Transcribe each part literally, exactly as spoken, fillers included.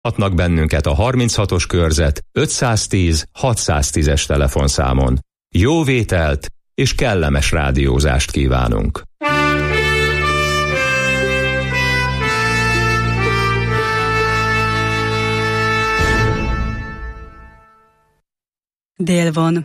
hívhatnak bennünket a harminchatos körzet ötszáztíz hatszáztízes telefonszámon. Jó vételt és kellemes rádiózást kívánunk! Dél van.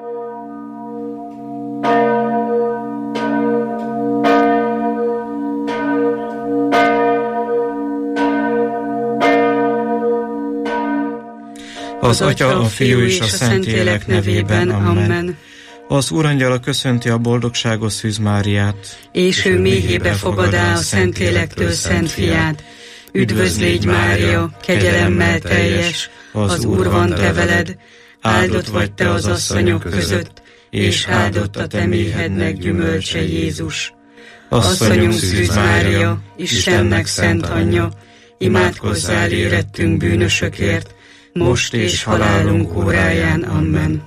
Az Atya, a Fiú és a Szentlélek nevében. Amen. Az Úrangyala köszönti a boldogságos Szűz Máriát. És ő méhébe fogadá a Szentlélektől Szent Fiát. Üdvözl légy, Mária, kegyelemmel teljes, az Úr van te veled, áldott vagy te az asszonyok között, és áldott a te méhednek gyümölcse, Jézus. Asszonyunk Szűz Mária, Istennek szent anyja, imádkozzál érettünk bűnösökért, most és halálunk óráján. Amen.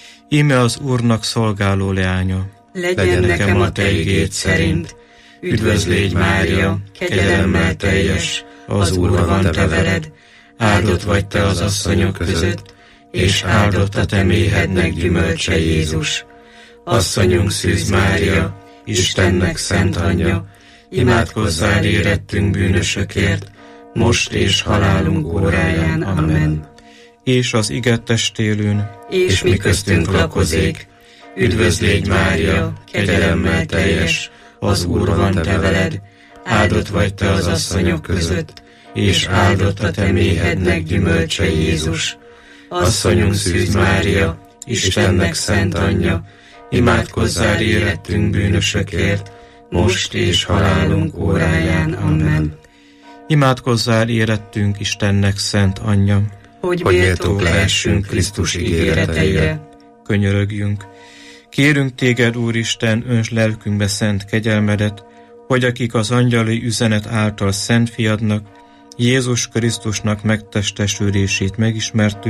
Íme az Úrnak szolgáló leánya. Legyen nekem a te igéd szerint. Üdvözl légy, Mária, kegyelemmel teljes, az Úr van te veled, áldott vagy te az asszonyok között, és áldott a te méhednek gyümölcse, Jézus. Asszonyunk Szűz Mária, Istennek szent anyja, imádkozzál érettünk bűnösökért, most és halálunk óráján. Amen. És az ige testélőn, és mi köztünk lakozék. Üdvözl légy, Mária, kegyelemmel teljes, az Úr van te veled, áldott vagy te az asszonyok között, és áldott a te méhednek gyümölcse, Jézus. Asszonyunk Szűz Mária, Istennek szent anyja, imádkozzál érettünk bűnösökért, most és halálunk óráján. Amen. Imádkozzál érettünk Istennek szent anyja, hogy méltók lehessünk Krisztus ígéreteire. Könyörögjünk. Kérünk téged, Úristen, önts lelkünkbe szent kegyelmedet, hogy akik az angyali üzenet által szent fiadnak, Jézus Krisztusnak megtestesülését megismertük,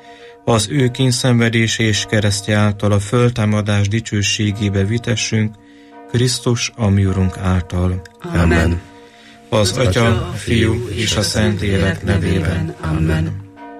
az ő kíndszenvedése és keresztje által a föltámadás dicsőségébe vitessünk, Krisztus a mi Urunk által. Amen. Az Atya, a Fiú és a Szentlélek nevében. Amen.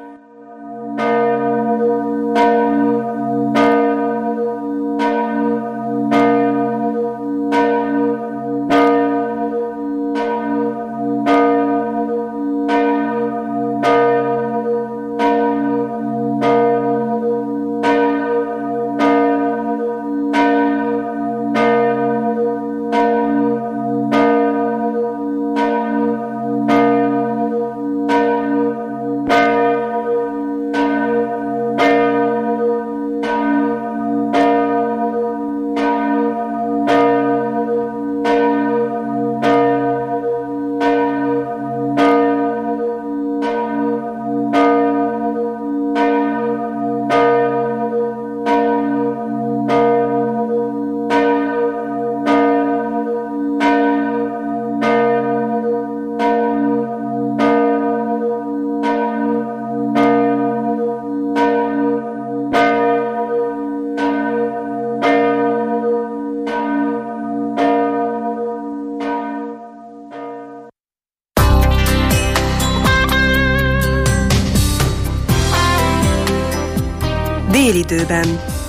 Délidőben.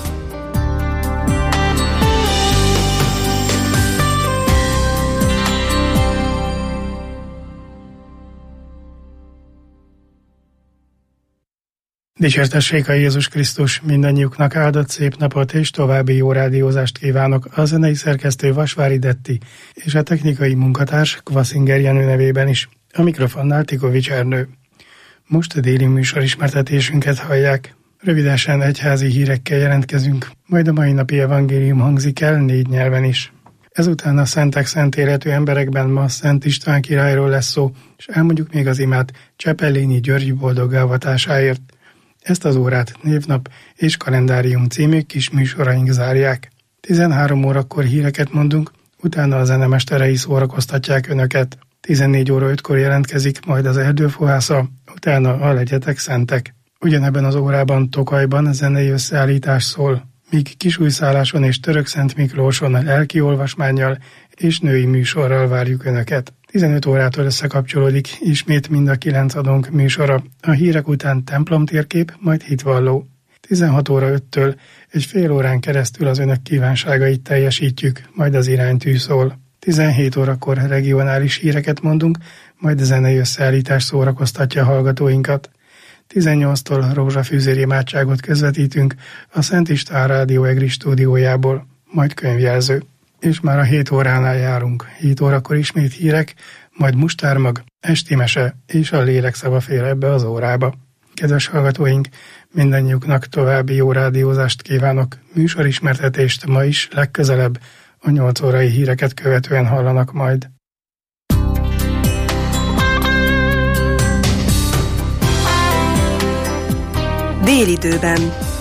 Dicsértessék a Jézus Krisztus, mindannyiuknak áldott szép napot és további jó rádiózást kívánok a zenei szerkesztő Vasvári Detti és a technikai munkatárs Kvaszinger Jenő nevében is. A mikrofonnál Tikovics Ernő. Most a déli műsor ismertetésünket hallják. Rövidesen egyházi hírekkel jelentkezünk, majd a mai napi evangélium hangzik el négy nyelven is. Ezután a szentek szent életű emberekben ma Szent István királyról lesz szó, és elmondjuk még az imát Csepellényi György boldog avatásáért. Ezt az órát névnap és kalendárium című kis műsoraink zárják. tizenhárom órakor híreket mondunk, utána a zenemesterei szórakoztatják önöket. tizennégy óra ötkor jelentkezik majd az erdőfohásza, utána a Legyetek Szentek. Ugyanebben az órában Tokajban zenei összeállítás szól, míg Kisújszálláson és Törökszent Miklóson lelki olvasmánnyal és női műsorral várjuk önöket. tizenöt órától összekapcsolódik ismét mind a kilenc adónk műsora. A hírek után templomtérkép, majd hitvalló. tizenhat óra öttől egy fél órán keresztül az önök kívánságait teljesítjük, majd az iránytű szól. tizenhét órakor regionális híreket mondunk, majd a zenei összeállítás szórakoztatja a hallgatóinkat. tizennyolctól rózsafűzér imádságot közvetítünk a Szent István Rádió Egri stúdiójából, majd könyvjelző. És már a hét óránál járunk. hét órakor ismét hírek, majd mustármag, esti mese és a lélek szava fér ebbe az órába. Kedves hallgatóink, mindannyiuknak további jó rádiózást kívánok. Műsorismertetést ma is legközelebb a nyolc órai híreket követően hallanak majd. Délidőben.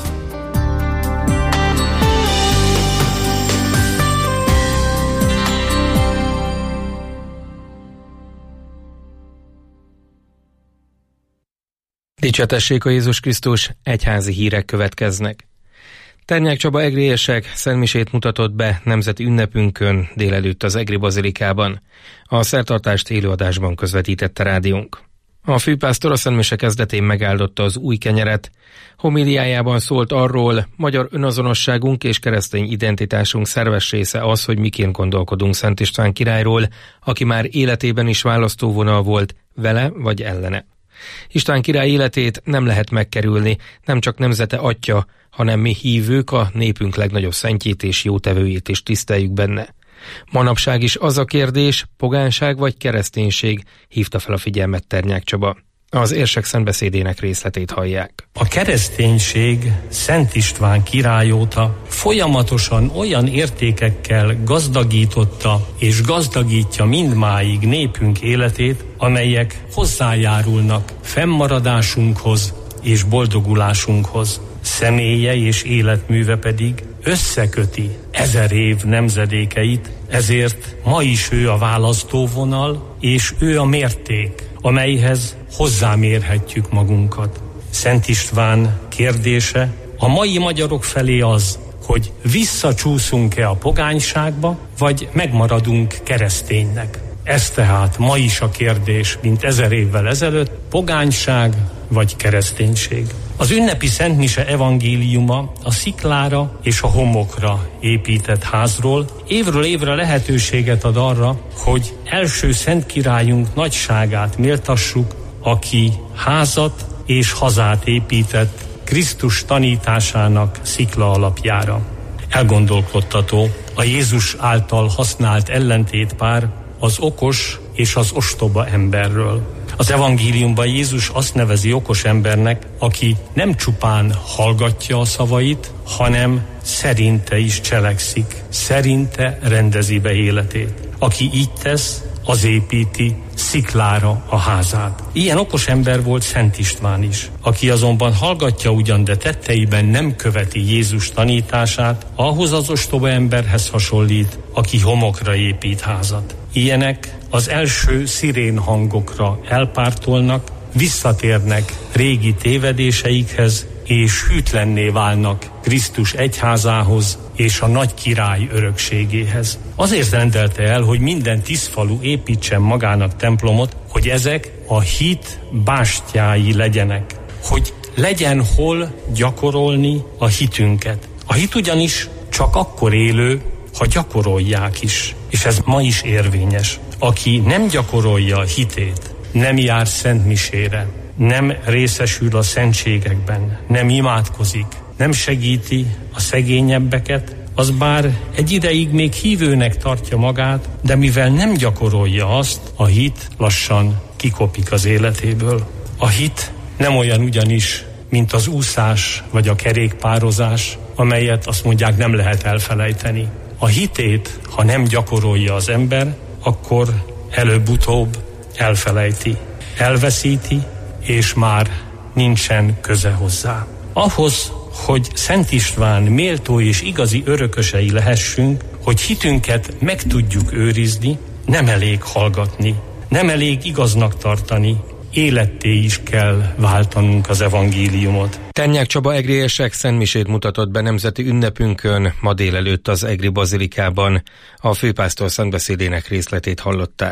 Dicsőtessék a Jézus Krisztus, egyházi hírek következnek. Ternyák Csaba egriések szentmisét mutatott be nemzeti ünnepünkön délelőtt az Egri Bazilikában. A szertartást élőadásban közvetítette rádiónk. A főpásztor a szentmise kezdetén megáldotta az új kenyeret. Homiliájában szólt arról, magyar önazonosságunk és keresztény identitásunk szerves része az, hogy miként gondolkodunk Szent István királyról, aki már életében is választóvonal volt, vele vagy ellene. István király életét nem lehet megkerülni, nem csak nemzete atya, hanem mi hívők a népünk legnagyobb szentjét és jótevőjét is tiszteljük benne. Manapság is az a kérdés, pogánság vagy kereszténység, hívta fel a figyelmet Ternyák Csaba. Az érsek szentbeszédének részletét hallják. A kereszténység Szent István király óta folyamatosan olyan értékekkel gazdagította és gazdagítja mindmáig népünk életét, amelyek hozzájárulnak fennmaradásunkhoz és boldogulásunkhoz. Személye és életműve pedig összeköti ezer év nemzedékeit, ezért ma is ő a választóvonal, és ő a mérték, amelyhez hozzámérhetjük magunkat. Szent István kérdése a mai magyarok felé az, hogy visszacsúszunk-e a pogányságba, vagy megmaradunk kereszténynek. Ez tehát ma is a kérdés, mint ezer évvel ezelőtt, pogányság vagy kereszténység. Az ünnepi szentmise evangéliuma a sziklára és a homokra épített házról évről évre lehetőséget ad arra, hogy első szent királyunk nagyságát méltassuk, aki házat és hazát épített Krisztus tanításának szikla alapjára. Elgondolkodtató a Jézus által használt ellentétpár az okos és az ostoba emberről. Az evangéliumban Jézus azt nevezi okos embernek, aki nem csupán hallgatja a szavait, hanem szerinte is cselekszik, szerinte rendezi be életét. Aki így tesz, az építi sziklára a házát. Ilyen okos ember volt Szent István is, aki azonban hallgatja ugyan, de tetteiben nem követi Jézus tanítását, ahhoz az ostoba emberhez hasonlít, aki homokra épít házat. Ilyenek az első szirén hangokra elpártolnak, visszatérnek régi tévedéseikhez, és hűtlenné válnak Krisztus egyházához és a nagy király örökségéhez. Azért rendelte el, hogy minden tízfalu építsen magának templomot, hogy ezek a hit bástyái legyenek, hogy legyen hol gyakorolni a hitünket. A hit ugyanis csak akkor élő, ha gyakorolják is, és ez ma is érvényes. Aki nem gyakorolja a hitét, nem jár szentmisére, nem részesül a szentségekben, nem imádkozik, nem segíti a szegényebbeket, az bár egy ideig még hívőnek tartja magát, de mivel nem gyakorolja azt, a hit lassan kikopik az életéből. A hit nem olyan ugyanis, mint az úszás vagy a kerékpározás, amelyet azt mondják nem lehet elfelejteni. A hitét, ha nem gyakorolja az ember, akkor előbb-utóbb elfelejti, elveszíti, és már nincsen köze hozzá. Ahhoz, hogy Szent István méltó és igazi örökösei lehessünk, hogy hitünket meg tudjuk őrizni, nem elég hallgatni, nem elég igaznak tartani, életté is kell váltanunk az evangéliumot. Ternyák Csaba egriések szentmisét mutatott be nemzeti ünnepünkön ma délelőtt az Egri Bazilikában. A főpásztor szentbeszédének részletét hallották.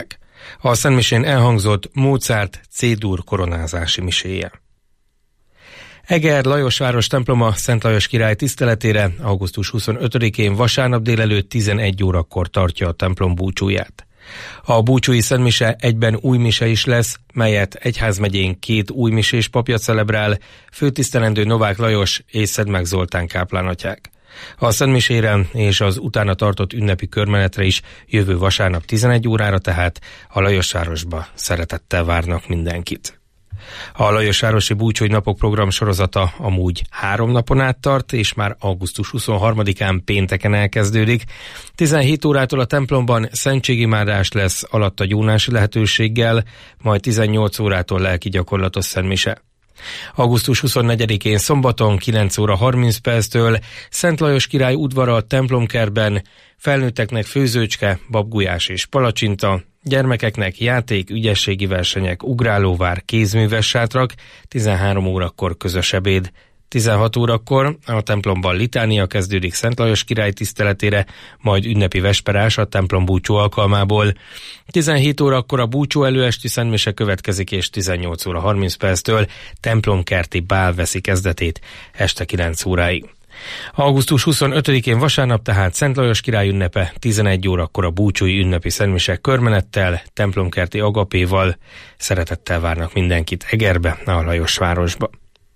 A szentmisén elhangzott Mozart C-dur koronázási miséje. Eger Lajosváros temploma Szent Lajos király tiszteletére augusztus huszonötödikén vasárnap délelőtt tizenegy órakor tartja a templom búcsúját. A búcsúi szentmise egyben új mise is lesz, melyet egyházmegyén két új misés papja celebrál, főtisztelendő Novák Lajos és Szedmák Zoltán káplánatyák. A szentmisére és az utána tartott ünnepi körmenetre is jövő vasárnap tizenegy órára tehát a Lajosvárosba szeretettel várnak mindenkit. A Lajosvárosi búcsúi napok program sorozata amúgy három napon át tart, és már augusztus huszonharmadikán pénteken elkezdődik. tizenhét órától a templomban szentségimádás lesz alatta gyónási lehetőséggel, majd tizennyolc órától lelki gyakorlatos szentmise. augusztus huszonnegyedikén szombaton kilenc óra harminc perctől Szent Lajos király udvara a templomkertben, felnőtteknek főzőcske, babgulyás és palacsinta, gyermekeknek játék, ügyességi versenyek, ugrálóvár, kézműves sátrak, tizenhárom órakor közös ebéd. tizenhat órakor a templomban litánia kezdődik Szent Lajos király tiszteletére, majd ünnepi vesperás a templom búcsú alkalmából. tizenhét órakor a búcsú előesti szentmise következik, és tizennyolc óra harminc perctől templomkerti bál veszi kezdetét este kilenc óráig. augusztus huszonötödikén vasárnap tehát Szent Lajos király ünnepe, tizenegy órakor a búcsúi ünnepi szentmise körmenettel, templomkerti agapéval. Szeretettel várnak mindenkit Egerbe, a Lajosvárosba.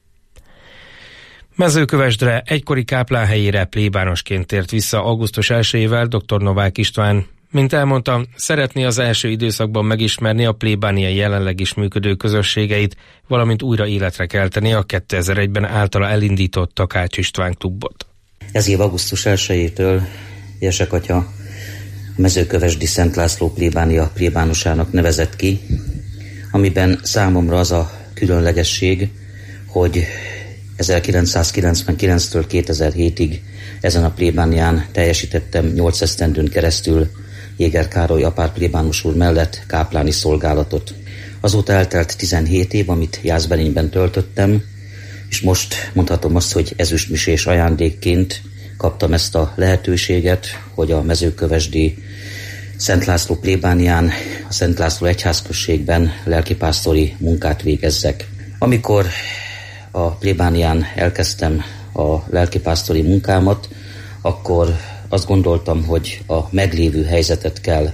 Mezőkövesdre egykori káplán helyére plébánosként tért vissza augusztus elsejével dr. Novák István. Mint elmondta, szeretné az első időszakban megismerni a plébánia jelenleg is működő közösségeit, valamint újra életre kelteni a kétezer-egyben általa elindított Takács István klubot. Ez év augusztus elsejétől Jersek atya a Mezőkövesdi Szent László plébánia plébánosának nevezett ki, amiben számomra az a különlegesség, hogy ezerkilencszázkilencvenkilenctől kétezer-hétig ezen a plébánián teljesítettem nyolc esztendőn keresztül Jéger Károly apár plébános úr mellett kápláni szolgálatot. Azóta eltelt tizenhét év, amit Jászberényben töltöttem, és most mondhatom azt, hogy ezüstmisés ajándékként kaptam ezt a lehetőséget, hogy a Mezőkövesdi Szent László plébánián, a Szent László egyházközségben lelkipásztori munkát végezzek. Amikor a plébánián elkezdtem a lelkipásztori munkámat, akkor azt gondoltam, hogy a meglévő helyzetet kell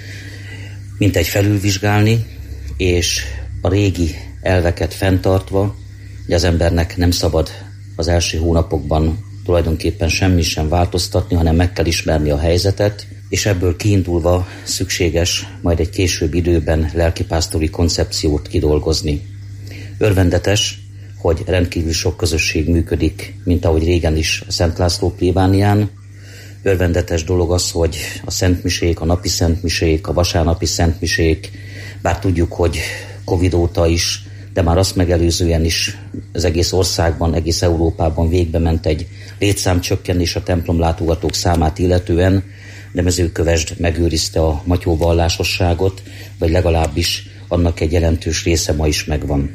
mintegy felülvizsgálni, és a régi elveket fenntartva, hogy az embernek nem szabad az első hónapokban tulajdonképpen semmi sem változtatni, hanem meg kell ismerni a helyzetet, és ebből kiindulva szükséges majd egy később időben lelkipásztori koncepciót kidolgozni. Örvendetes, hogy rendkívül sok közösség működik, mint ahogy régen is a Szent László plébánián. Örvendetes dolog az, hogy a szentmisék, a napi szentmisék, a vasárnapi szentmisék, bár tudjuk, hogy Covid óta is, de már azt megelőzően is az egész országban, egész Európában végbe ment egy létszámcsökkenés a templomlátogatók számát illetően, de Mezőkövesd megőrizte a matyó vallásosságot, vagy legalábbis annak egy jelentős része ma is megvan.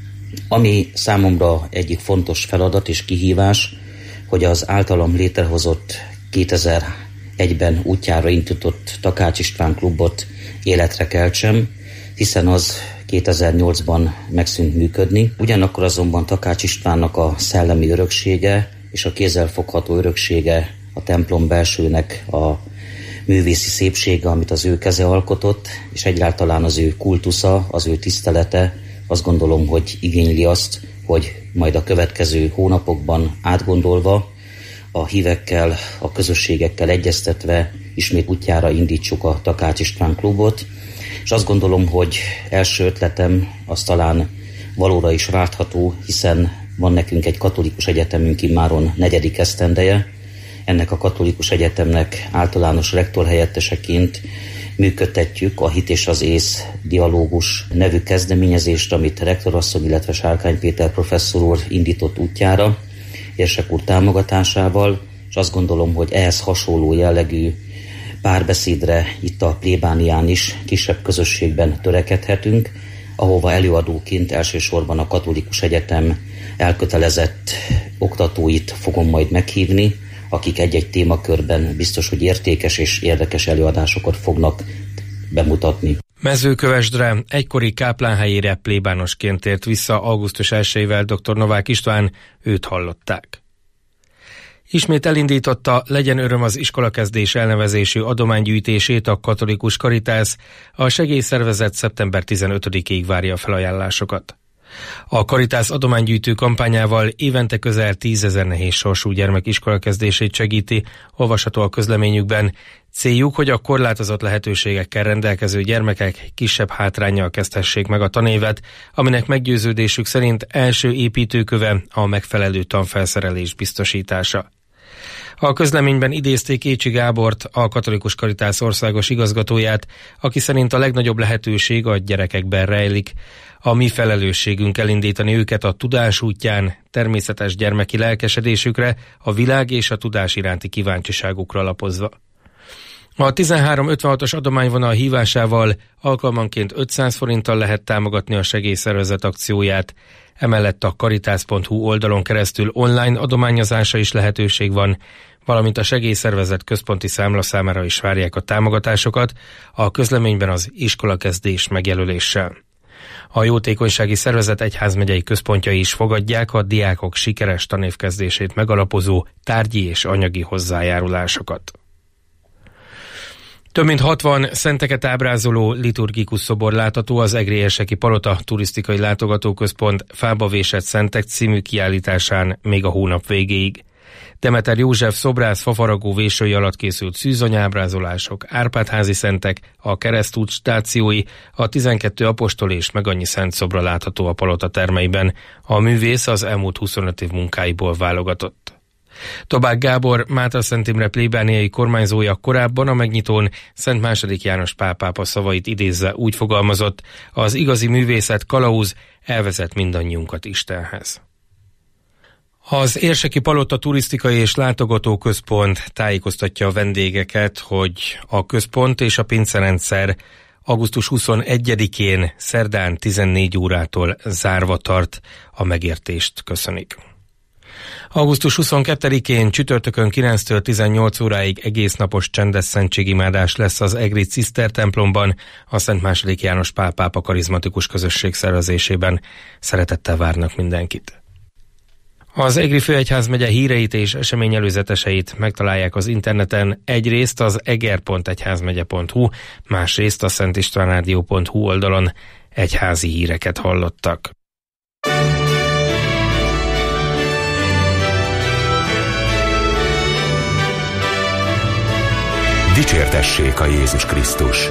Ami számomra egyik fontos feladat és kihívás, hogy az általam létrehozott kétezer-egyben útjára indított Takács István klubot életre keltsem, hiszen az kétezer-nyolcban megszűnt működni. Ugyanakkor azonban Takács Istvánnak a szellemi öröksége és a kézzelfogható öröksége, a templom belsőnek a művészi szépsége, amit az ő keze alkotott, és egyáltalán az ő kultusza, az ő tisztelete, azt gondolom, hogy igényli azt, hogy majd a következő hónapokban átgondolva, a hívekkel, a közösségekkel egyeztetve ismét útjára indítsuk a Takács István klubot, és azt gondolom, hogy első ötletem az talán valóra is váltható, hiszen van nekünk egy katolikus egyetemünk immáron negyedik esztendeje. Ennek a katolikus egyetemnek általános rektorhelyetteseként működtetjük a Hit és az Ész dialógus nevű kezdeményezést, amit rektorasszony, illetve Sárkány Péter professzor úr indított útjára, Érsek úr támogatásával, és azt gondolom, hogy ehhez hasonló jellegű párbeszédre itt a plébánián is kisebb közösségben törekedhetünk, ahova előadóként elsősorban a katolikus egyetem elkötelezett oktatóit fogom majd meghívni, akik egy-egy témakörben biztos, hogy értékes és érdekes előadásokat fognak bemutatni. Mezőkövesdre egykori káplánhelyére plébánosként tért vissza augusztus elsejével dr. Novák István, őt hallották. Ismét elindította Legyen öröm az iskolakezdés elnevezésű adománygyűjtését a Katolikus Karitász, a segélyszervezet szeptember tizenötödikéig várja a felajánlásokat. A Karitász adománygyűjtő kampányával évente közel tízezer nehéz sorsú gyermek iskolakezdését segíti, olvasható a közleményükben. Céljuk, hogy a korlátozott lehetőségekkel rendelkező gyermekek kisebb hátránnyal kezdhessék meg a tanévet, aminek meggyőződésük szerint első építőköve a megfelelő tanfelszerelés biztosítása. A közleményben idézték Écsi Gábort, a Katolikus Karitász országos igazgatóját, aki szerint a legnagyobb lehetőség a gyerekekben rejlik. A mi felelősségünk elindítani őket a tudás útján, természetes gyermeki lelkesedésükre, a világ és a tudás iránti kíváncsiságukra alapozva. A tizenhárom ötvenhatos adományvonal hívásával alkalmanként ötszáz forinttal lehet támogatni a segélyszervezet akcióját. Emellett a karitász pont hu oldalon keresztül online adományozásra is lehetőség van, valamint a segélyszervezet központi számlaszámára is várják a támogatásokat, a közleményben az iskolakezdés megjelöléssel. A jótékonysági szervezet egyházmegyei központjai is fogadják a diákok sikeres tanévkezdését megalapozó tárgyi és anyagi hozzájárulásokat. Több mint hatvan szenteket ábrázoló liturgikus szobor látható az Egri Érseki Palota Turisztikai Látogatóközpont Fába vésett szentek című kiállításán még a hónap végéig. Demeter József szobrász fafaragó vésői alatt készült szűzanyábrázolások, Árpád-házi szentek, a keresztút stációi, a tizenkettő apostol és megannyi szent szobra látható a palota termeiben. A művész az elmúlt huszonöt év munkáiból válogatott. Tobák Gábor, Mátra-Szent Imre plébániai kormányzója korábban a megnyitón Szent második János Pál pápa szavait idézve úgy fogalmazott: az igazi művészet kalauz, elvezet mindannyiunkat Istenhez. Az Érseki Palota Turisztikai és Látogatóközpont tájékoztatja a vendégeket, hogy a központ és a pincerendszer augusztus huszonegyedikén szerdán tizennégy órától zárva tart. A megértést köszönik. augusztus huszonkettedikén csütörtökön kilenctől tizennyolc óráig egésznapos csendes szentségimádás lesz az Egri Ciszter templomban, a Szent második János Pál pápa karizmatikus közösség szervezésében. Szeretettel várnak mindenkit. Az Egri Főegyházmegye híreit és eseményelőzeteseit megtalálják az interneten, egyrészt az eger pont egyházmegye pont hu, másrészt a szentistvánrádió pont hu oldalon. Egyházi híreket hallottak. Dicsértessék a Jézus Krisztus!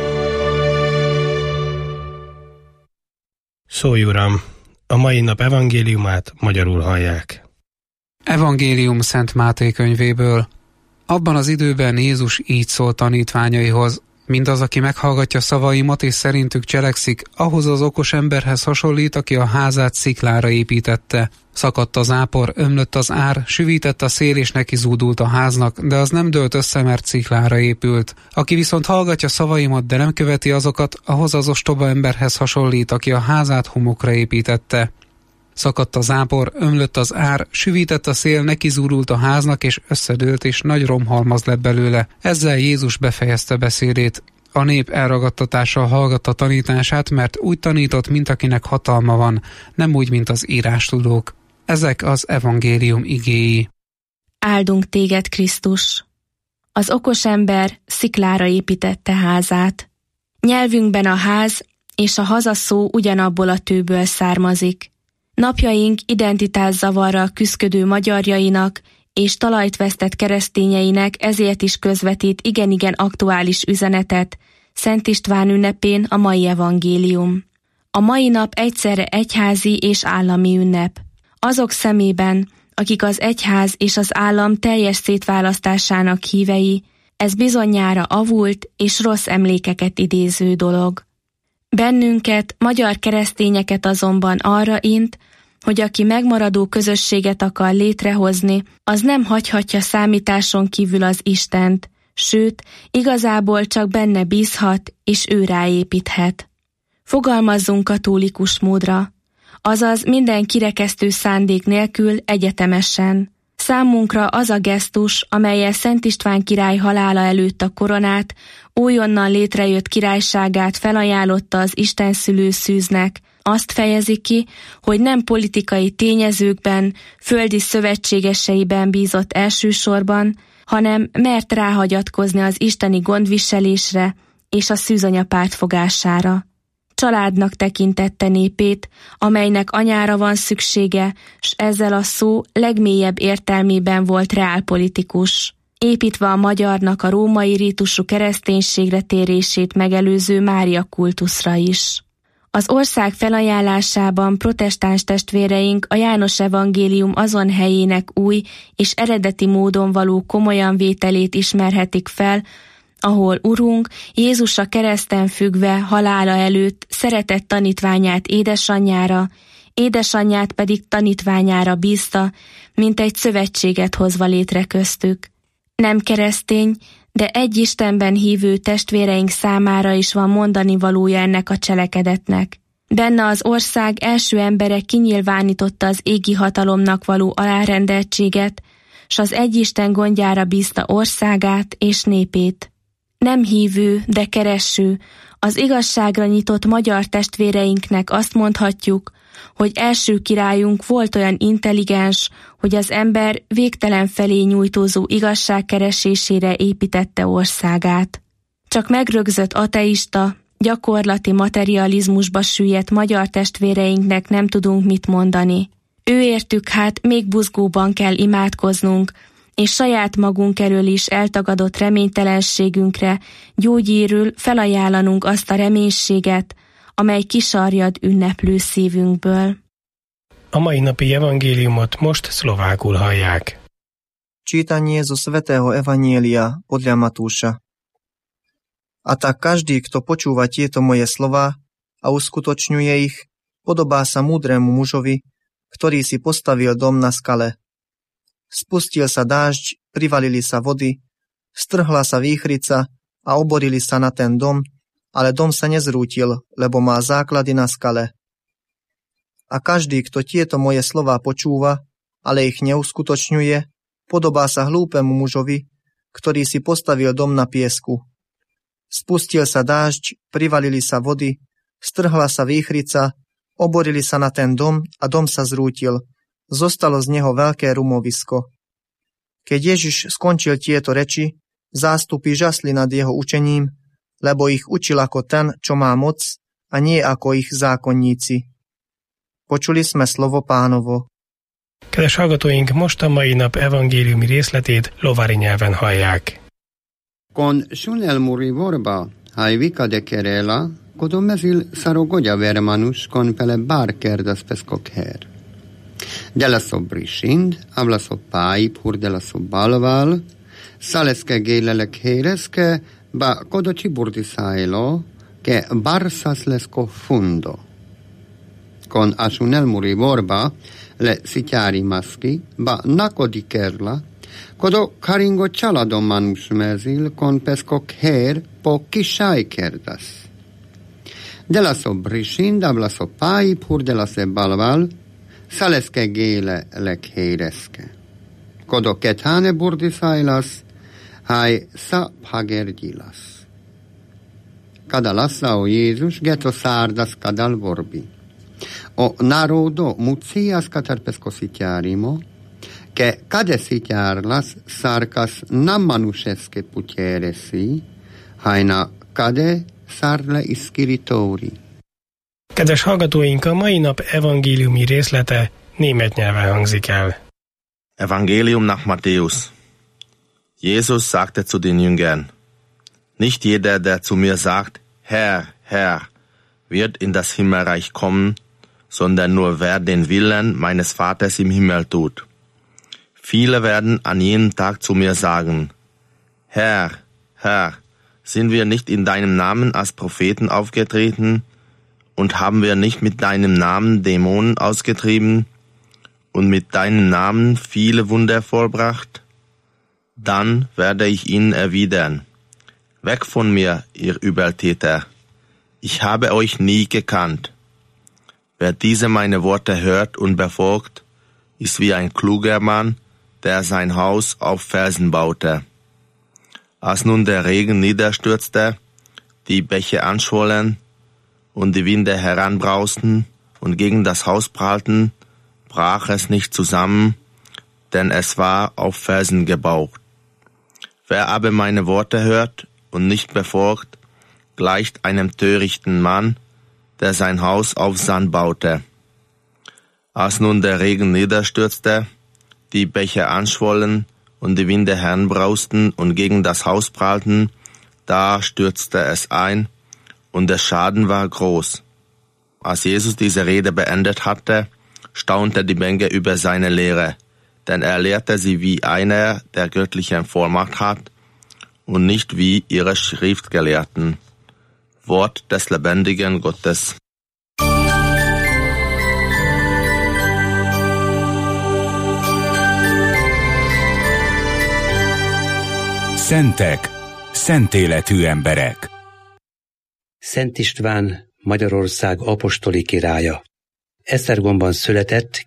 Szólj, Uram! A mai nap evangéliumát magyarul hallják. Evangélium Szent Máté könyvéből. Abban az időben Jézus így szólt tanítványaihoz: mindaz, aki meghallgatja szavaimat és szerintük cselekszik, ahhoz az okos emberhez hasonlít, aki a házát sziklára építette. Szakadt az ápor, ömlött az ár, süvített a szél és neki zúdult a háznak, de az nem dőlt össze, mert sziklára épült. Aki viszont hallgatja szavaimat, de nem követi azokat, ahhoz az ostoba emberhez hasonlít, aki a házát homokra építette. Szakadt az ápor, ömlött az ár, süvített a szél, neki zúdult a háznak, és összedőlt, és nagy romhalmaz lett belőle. Ezzel Jézus befejezte beszédét. A nép elragadtatással hallgatta tanítását, mert úgy tanított, mint akinek hatalma van, nem úgy, mint az írástudók. Ezek az evangélium igéi. Áldunk téged, Krisztus! Az okos ember sziklára építette házát. Nyelvünkben a ház és a haza szó ugyanabból a tőből származik. Napjaink identitászavarral küszködő magyarjainak és talajt vesztett keresztényeinek ezért is közvetít igen-igen aktuális üzenetet Szent István ünnepén a mai evangélium. A mai nap egyszerre egyházi és állami ünnep. Azok szemében, akik az egyház és az állam teljes szétválasztásának hívei, ez bizonnyára avult és rossz emlékeket idéző dolog. Bennünket, magyar keresztényeket azonban arra int, hogy aki megmaradó közösséget akar létrehozni, az nem hagyhatja számításon kívül az Istent, sőt, igazából csak benne bízhat, és ő ráépíthet. Fogalmazzunk katolikus módra, azaz minden kirekesztő szándék nélkül egyetemesen. Számunkra az a gesztus, amellyel Szent István király halála előtt a koronát, újonnan létrejött királyságát felajánlotta az istenszülő szűznek, azt fejezi ki, hogy nem politikai tényezőkben, földi szövetségeseiben bízott elsősorban, hanem mert ráhagyatkozni az isteni gondviselésre és a szűzanya pártfogására. Családnak tekintette népét, amelynek anyára van szüksége, s ezzel a szó legmélyebb értelmében volt reálpolitikus, építve a magyarnak a római rítusú kereszténységre térését megelőző Mária kultuszra is. Az ország felajánlásában protestáns testvéreink a János evangélium azon helyének új és eredeti módon való komolyan vételét ismerhetik fel, ahol Urunk Jézus a kereszten függve halála előtt szeretett tanítványát édesanyjára, édesanyját pedig tanítványára bízta, mint egy szövetséget hozva létre köztük. Nem keresztény, de egy Istenben hívő testvéreink számára is van mondani valója ennek a cselekedetnek. Benne az ország első embere kinyilvánította az égi hatalomnak való alárendeltséget, s az egy Isten gondjára bízta országát és népét. Nem hívő, de kereső, az igazságra nyitott magyar testvéreinknek azt mondhatjuk, hogy első királyunk volt olyan intelligens, hogy az ember végtelen felé nyújtózó igazság keresésére építette országát. Csak megrögzött ateista, gyakorlati materializmusba süllyedt magyar testvéreinknek nem tudunk mit mondani. Őértük hát még buzgóban kell imádkoznunk, és saját magunk elől is eltagadott reménytelenségünkre gyógyírül felajánlanunk azt a reménységet, amely kisarjad ünneplő szívünkből. A mai napi evangéliumot most szlovákul hallják. Čítanie zo svätého Evanielia podľa Matúša. A tak každý, kto počúva tieto moje slova a uskutočňuje ich, podobá sa múdremu mužovi, ktorý si postavil dom na skale. Spustil sa dážď, privalili sa vody, strhla sa výchrica a oborili sa na ten dom, ale dom sa nezrútil, lebo má základy na skale. A každý, kto tieto moje slová počúva, ale ich neuskutočňuje, podobá sa hlúpemu mužovi, ktorý si postavil dom na piesku. Spustil sa dážď, privalili sa vody, strhla sa výchrica, oborili sa na ten dom a dom sa zrútil. Zostalo z neho veľké rumovisko. Keď Ježiš skončil tieto reči, zástupy žasli nad jeho učením, lebo ich učil ako ten, čo má moc, a nie ako ich zákonníci. Počuli sme slovo Pánovo. Kedves hallgatóink, most a mai nap evangéliumi részletét lovári nyelven hallják. Con sunel muri vorba, hai vika de kerela, kodom mezil sarogodia vermanus con pele barkerdas peskok her. De la sobrisind, habla so pai pur de la sobalval, saleske geilelek hereske, ba kodoci burdisailo, che barsas lesko fundo. Con asunel muri vorba, le sitiari maski, ba nako di kerla, kodo karingo csalado manus mezil, con peskok her po kisai kerdas. De la sobrisind, habla so pai pur de la sobalval, saleske géle lekhéreske. Kodo ketane burdisailas, hai sa pagergilas. Kada lassao Jézus geto sardas kadal vorbi. O narodo mucias katar peskositiarimo, ke kade sitiarlas sarkas nammanuseske putieresi, haina kade sarle iskiritori. Kedves hallgatóink, a mai nap evangéliumi részlete német nyelven hangzik el. Evangelium nach Matthäus. Jesus sagte zu den Jüngern: Nicht jeder, der zu mir sagt, Herr, Herr, wird in das Himmelreich kommen, sondern nur wer den Willen meines Vaters im Himmel tut. Viele werden an jenem Tag zu mir sagen: Herr, Herr, sind wir nicht in deinem Namen als Propheten aufgetreten, und haben wir nicht mit deinem Namen Dämonen ausgetrieben und mit deinem Namen viele Wunder vollbracht? Dann werde ich ihnen erwidern: Weg von mir, ihr Übeltäter! Ich habe euch nie gekannt. Wer diese meine Worte hört und befolgt, ist wie ein kluger Mann, der sein Haus auf Felsen baute. Als nun der Regen niederstürzte, die Bäche anschwollen und die Winde heranbrausten und gegen das Haus prallten, brach es nicht zusammen, denn es war auf Felsen gebaut. Wer aber meine Worte hört und nicht befolgt, gleicht einem törichten Mann, der sein Haus auf Sand baute. Als nun der Regen niederstürzte, die Bäche anschwollen und die Winde heranbrausten und gegen das Haus prallten, da stürzte es ein, und der Schaden war groß. Als Jesus diese Rede beendet hatte, staunte die Menge über seine Lehre, denn er lehrte sie wie einer, der göttliche Vollmacht hat, und nicht wie ihre Schriftgelehrten. Wort des lebendigen Gottes. Szentek, szentéletű emberek. Szent István, Magyarország apostoli királya. Esztergomban született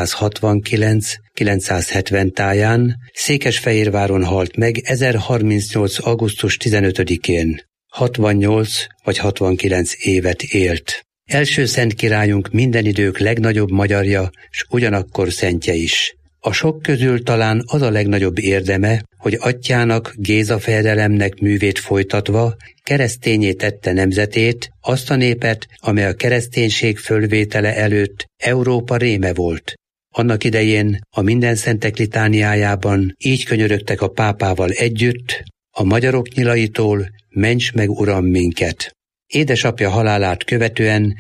kilencszázhatvankilenc-kilencszázhetven táján, Székesfehérváron halt meg ezerharmincnyolc. augusztus tizenötödikén. hatvannyolc vagy hatvankilenc évet élt. Első szent királyunk minden idők legnagyobb magyarja, s ugyanakkor szentje is. A sok közül talán az a legnagyobb érdeme, hogy atyjának, Géza fejedelemnek művét folytatva keresztényé tette nemzetét, azt a népet, amely a kereszténység fölvétele előtt Európa réme volt. Annak idején a Mindenszentek litániájában így könyörögtek a pápával együtt: a magyarok nyilaitól ments meg, Uram, minket! Édesapja halálát követően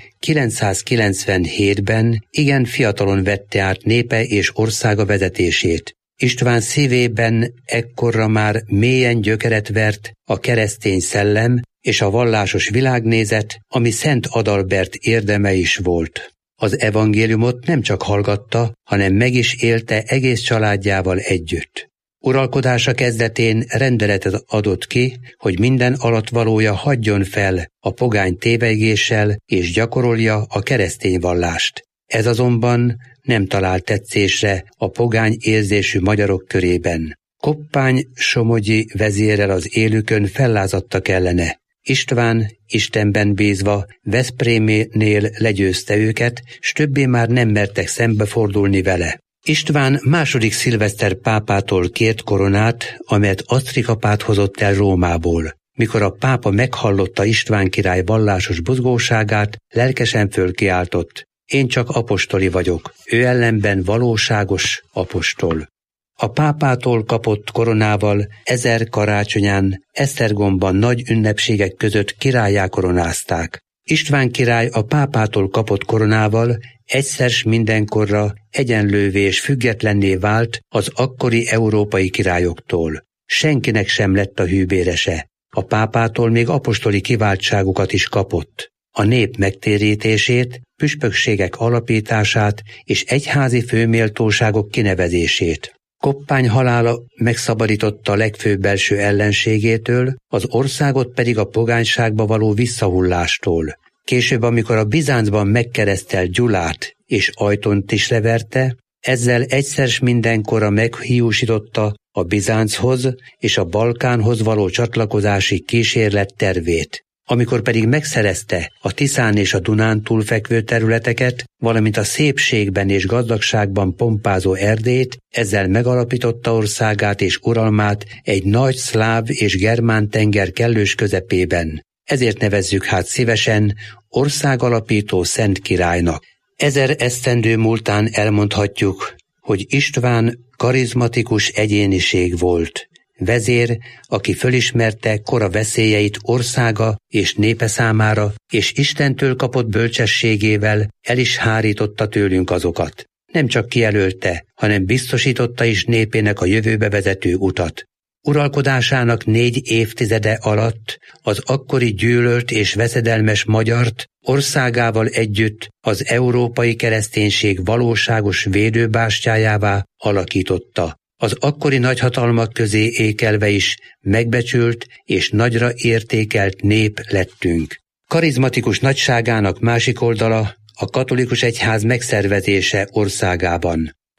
kilencszázkilencvenhétben igen fiatalon vette át népe és országa vezetését. István szívében ekkorra már mélyen gyökeret vert a keresztény szellem és a vallásos világnézet, ami Szent Adalbert érdeme is volt. Az evangéliumot nem csak hallgatta, hanem meg is élte egész családjával együtt. Uralkodása kezdetén rendeletet adott ki, hogy minden alattvalója hagyjon fel a pogány tévegéssel és gyakorolja a keresztény vallást. Ez azonban nem talált tetszésre a pogány érzésű magyarok körében. Koppány-Somogyi vezérrel az élükön fellázadtak ellene. István Istenben bízva Veszpréménél legyőzte őket, s többé már nem mertek szembefordulni vele. István második Szilveszter pápától kért koronát, amelyet Asztrikapát hozott el Rómából. Mikor a pápa meghallotta István király vallásos buzgóságát, lelkesen fölkiáltott: én csak apostoli vagyok, ő ellenben valóságos apostol. A pápától kapott koronával ezer karácsonyán Esztergomban nagy ünnepségek között királlyá koronázták. István király a pápától kapott koronával egyszer s mindenkorra egyenlővé és függetlenné vált az akkori európai királyoktól. Senkinek sem lett a hűbérese. A pápától még apostoli kiváltságukat is kapott. A nép megtérítését, püspökségek alapítását és egyházi főméltóságok kinevezését. Koppány halála megszabadította a legfőbb belső ellenségétől, az országot pedig a pogányságba való visszahullástól. Később, amikor a Bizáncban megkeresztelt Gyulát és Ajtont is leverte, ezzel egyszer s mindenkorra meghiúsította a Bizánchoz és a Balkánhoz való csatlakozási kísérlet tervét. Amikor pedig megszerezte a Tiszán és a Dunán túlfekvő területeket, valamint a szépségben és gazdagságban pompázó Erdélyt, ezzel megalapította országát és uralmát egy nagy szláv és germán tenger kellős közepében. Ezért nevezzük hát szívesen országalapító szent királynak. Ezer esztendő múltán elmondhatjuk, hogy István karizmatikus egyéniség volt. Vezér, aki fölismerte kora veszélyeit országa és népe számára, és Istentől kapott bölcsességével el is hárította tőlünk azokat. Nem csak kijelölte, hanem biztosította is népének a jövőbe vezető utat. Uralkodásának négy évtizede alatt az akkori gyűlölt és veszedelmes magyart országával együtt az európai kereszténység valóságos védőbástyájává alakította. Az akkori nagyhatalmak közé ékelve is megbecsült és nagyra értékelt nép lettünk. Karizmatikus nagyságának másik oldala a katolikus egyház megszervezése országában.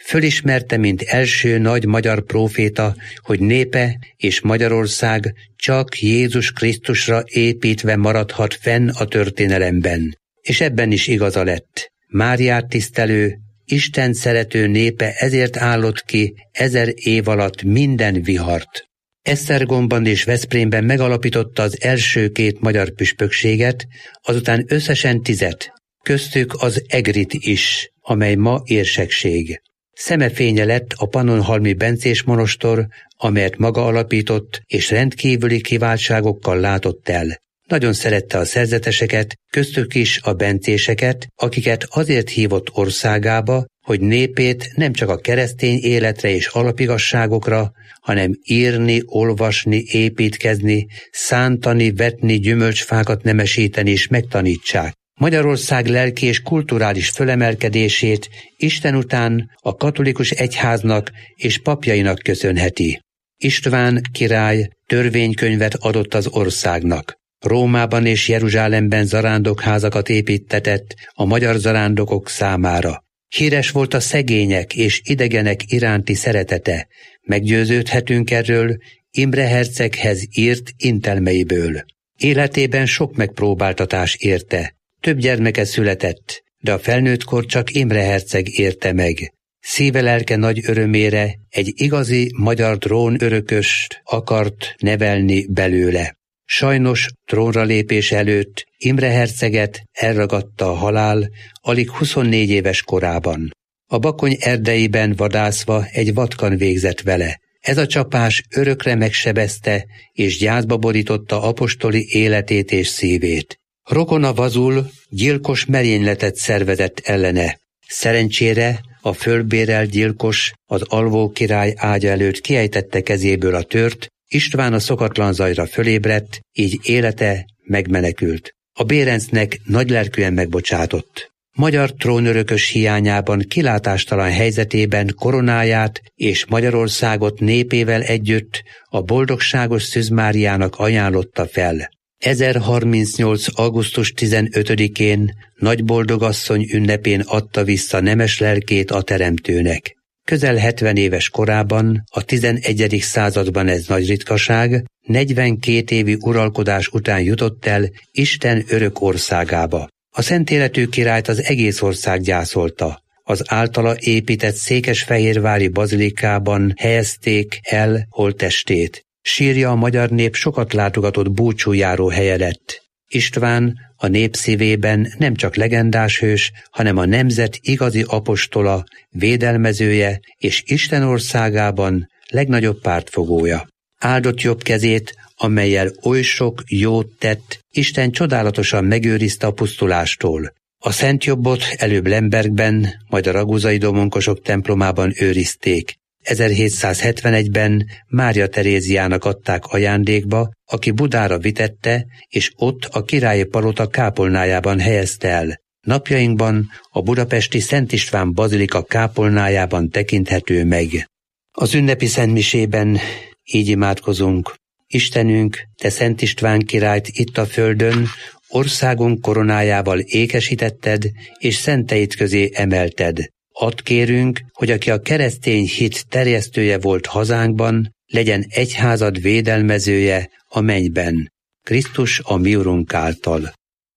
fölismerte, mint első nagy magyar próféta, hogy népe és Magyarország csak Jézus Krisztusra építve maradhat fenn a történelemben. És ebben is igaza lett. Máriát tisztelő, Isten szerető népe ezért állott ki ezer év alatt minden vihart. Esztergomban és Veszprémben megalapította az első két magyar püspökséget, azután összesen tizet, köztük az Egrit is, amely ma érsekség. Szemefénye lett a Pannonhalmi bencés monostor, amelyet maga alapított, és rendkívüli kiváltságokkal látott el. Nagyon szerette a szerzeteseket, köztük is a bencéseket, akiket azért hívott országába, hogy népét nem csak a keresztény életre és alapigasságokra, hanem írni, olvasni, építkezni, szántani, vetni, gyümölcsfákat nemesíteni is megtanítsák. Magyarország lelki és kulturális fölemelkedését Isten után a katolikus egyháznak és papjainak köszönheti. István király törvénykönyvet adott az országnak. Rómában és Jeruzsálemben zarándokházakat építtetett a magyar zarándokok számára. Híres volt a szegények és idegenek iránti szeretete. Meggyőződhetünk erről Imre herceghez írt intelmeiből. Életében sok megpróbáltatás érte. Több gyermeke született, de a felnőttkor csak Imre herceg érte meg. Szíve-lelke nagy örömére egy igazi magyar trónörököst akart nevelni belőle. Sajnos trónra lépés előtt Imre herceget elragadta a halál alig huszonnégy éves korában. A Bakony erdeiben vadászva egy vatkan végzett vele. Ez a csapás örökre megsebezte és gyászba borította apostoli életét és szívét. Rokona Vazul gyilkos merényletet szervezett ellene. Szerencsére a fölbérelt gyilkos az alvó király ágya előtt kiejtette kezéből a tört, István a szokatlan zajra fölébredt, így élete megmenekült. A Bérencnek nagylelkűen megbocsátott. Magyar trónörökös hiányában kilátástalan helyzetében koronáját és Magyarországot népével együtt a boldogságos Szűz Máriának ajánlotta fel. ezerharmincnyolc. augusztus tizenötödikén Nagyboldogasszony ünnepén adta vissza nemes lelkét a Teremtőnek. Közel hetven éves korában, a tizenegyedik században ez nagy ritkaság, negyvenkét évi uralkodás után jutott el Isten örök országába. A szentéletű királyt az egész ország gyászolta. Az általa épített székesfehérvári bazilikában helyezték el holttestét. Sírja a magyar nép sokat látogatott búcsújáró helye lett. István a nép szívében nem csak legendás hős, hanem a nemzet igazi apostola, védelmezője és Isten országában legnagyobb pártfogója. Áldott jobb kezét, amellyel oly sok jót tett, Isten csodálatosan megőrizte a pusztulástól. A szent jobbot előbb Lembergben, majd a raguzai domonkosok templomában őrizték. ezerhétszázhetvenegyben Mária Teréziának adták ajándékba, aki Budára vitette, és ott a királyi palota kápolnájában helyezte el. Napjainkban a budapesti Szent István bazilika kápolnájában tekinthető meg. Az ünnepi szentmisében így imádkozunk. Istenünk, te Szent István királyt itt a földön, országunk koronájával ékesítetted, és szenteit közé emelted. Add kérünk, hogy aki a keresztény hit terjesztője volt hazánkban, legyen egyházad védelmezője a mennyben. Krisztus a mi Urunk által.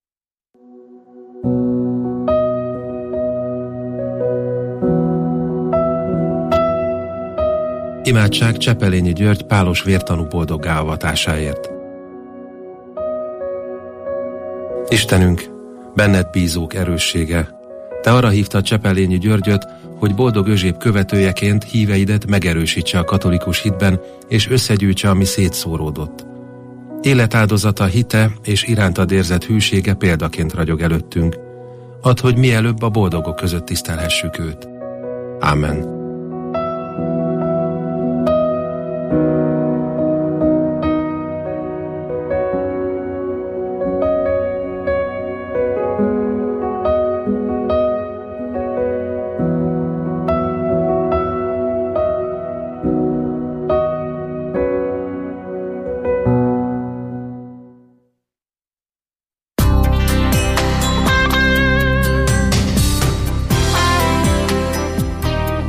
Imádság Csepelényi György pálos vértanú boldoggá avatásáért. Istenünk, benned bízók erőssége, te arra hívtad Csepelényi Györgyöt, hogy boldog Özséb követőjeként híveidet megerősítse a katolikus hitben, és összegyűjtse, ami szétszóródott. Életáldozata, hite és irántad érzett hűsége példaként ragyog előttünk. Add, hogy mielőbb a boldogok között tisztelhessük őt. Ámen.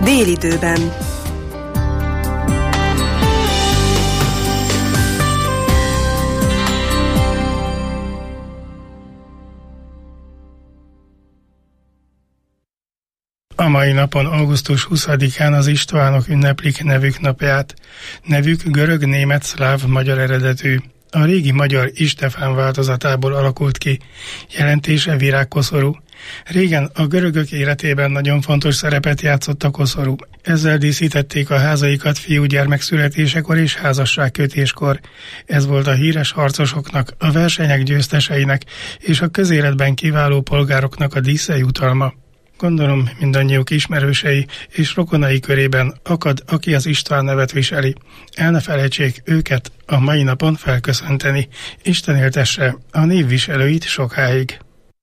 Délidőben. A mai napon, augusztus huszadikán az Istvánok ünneplik nevük napját. Nevük görög, német, szláv, magyar eredetű. A régi magyar Istefán változatából alakult ki. Jelentése virágkoszorú. Régen a görögök életében nagyon fontos szerepet játszott a koszorú. Ezzel díszítették a házaikat fiúgyermek születésekor és házasságkötéskor. Ez volt a híres harcosoknak, a versenyek győzteseinek és a közéletben kiváló polgároknak a díszjutalma. Gondolom mindannyiuk ismerősei és rokonai körében akad, aki az István nevet viseli. El ne felejtsék őket a mai napon felköszönteni. Isten éltesse a névviselőit sokáig.